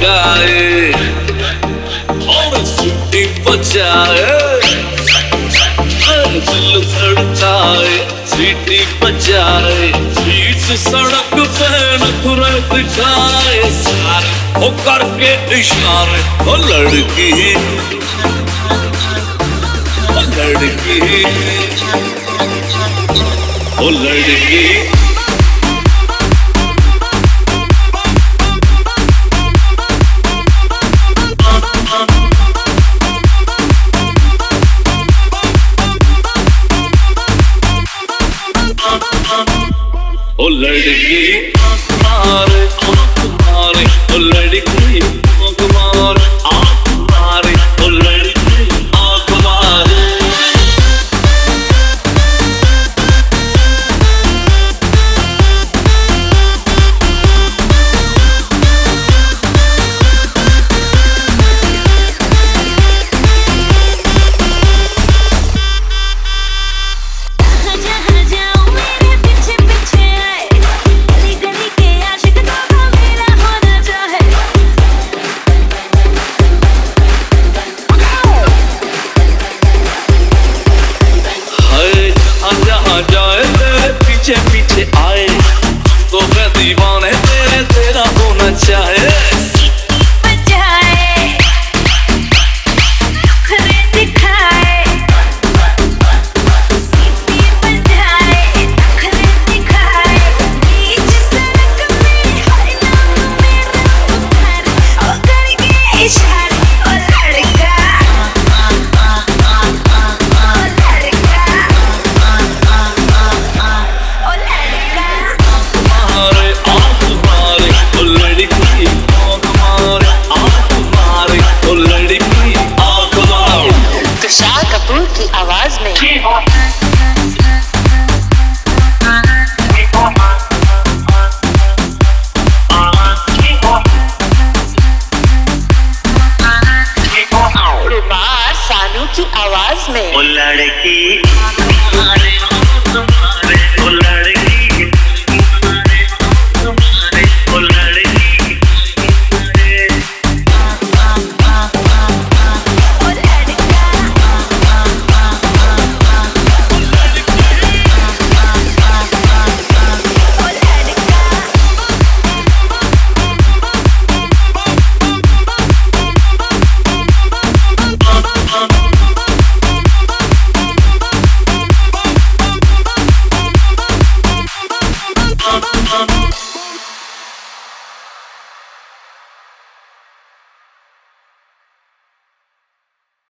लगाए और सीटी बजाए, दिल धड़काए, सीटी बजाए, बीच सड़क पे नखरे दिखाए, सारे हो करके इशारे, ओ लड़की ओ लड़की ओ लड़की। ओ लड़की मारे आँख मारे, ओ लड़की आँख मारे, आँख मारे, ओ लड़की आँख मारे। जाए तेरे पीछे पीछे आए, तो मैं दीवाने तेरे तेरा होना चाहे।